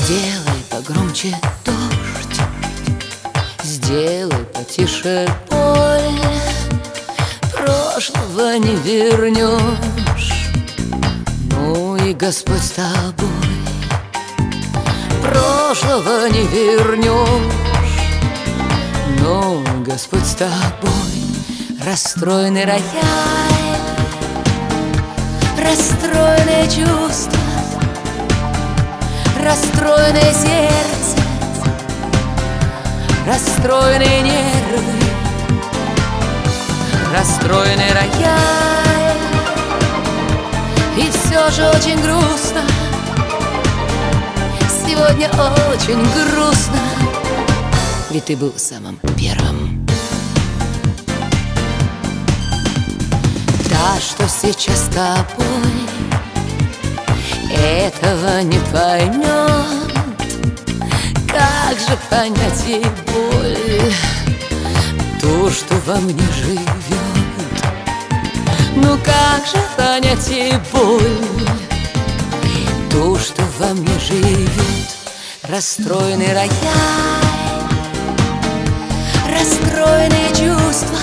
Сделай погромче дождь, сделай потише боль. Прошлого не вернешь, ну и Господь с тобой. Прошлого не вернешь, ну Господь с тобой. Расстроенный рояль, расстроенное чувство, расстроенное сердце, расстроенные нервы, расстроенный рояль. И все же очень грустно, сегодня очень грустно, ведь ты был самым первым. Та, что сейчас с тобой, этого не поймет. Как же понять ей боль, ту, что во мне живет? Ну как же понять ей боль, ту, что во мне живет? Расстроенный рояль, расстроенные чувства,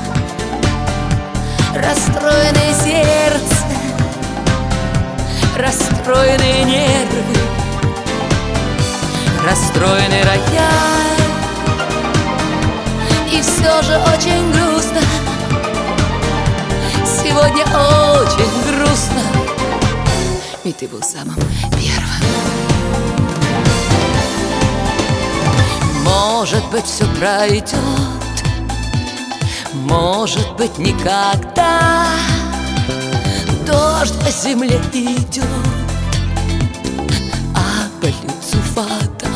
расстроенное сердце, расстроенные нервы, расстроенный рояль. И все же очень грустно, сегодня очень грустно, ведь ты был самым первым. Может быть, все пройдет, может быть, никогда. Дождь по земле идет, а по лицу вода.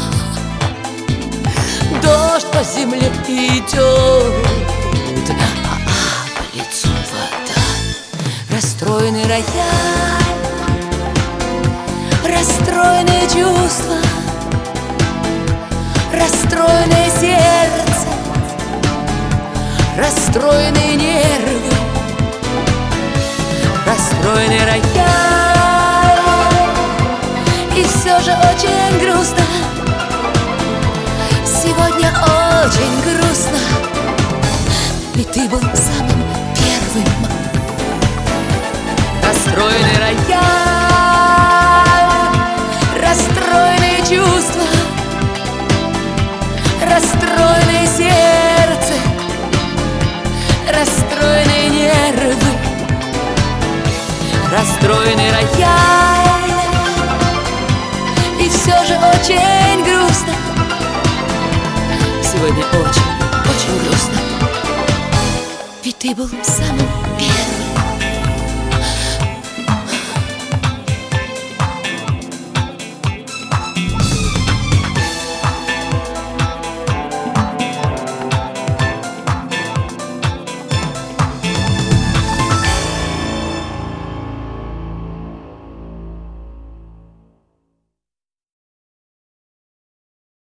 Дождь по земле идет, а по лицу вода. Расстроенный рояль, расстроенные чувства, расстроенное сердце, расстроенные нервы, расстроенный рояль. И все же очень грустно, сегодня очень грустно, ведь ты был самым первым. Расстроенный рояль, расстроенные чувства, расстроенное сердце, расстроенные нервы, расстроенный рояль. И все же очень грустно, сегодня очень, очень грустно, ведь ты был самым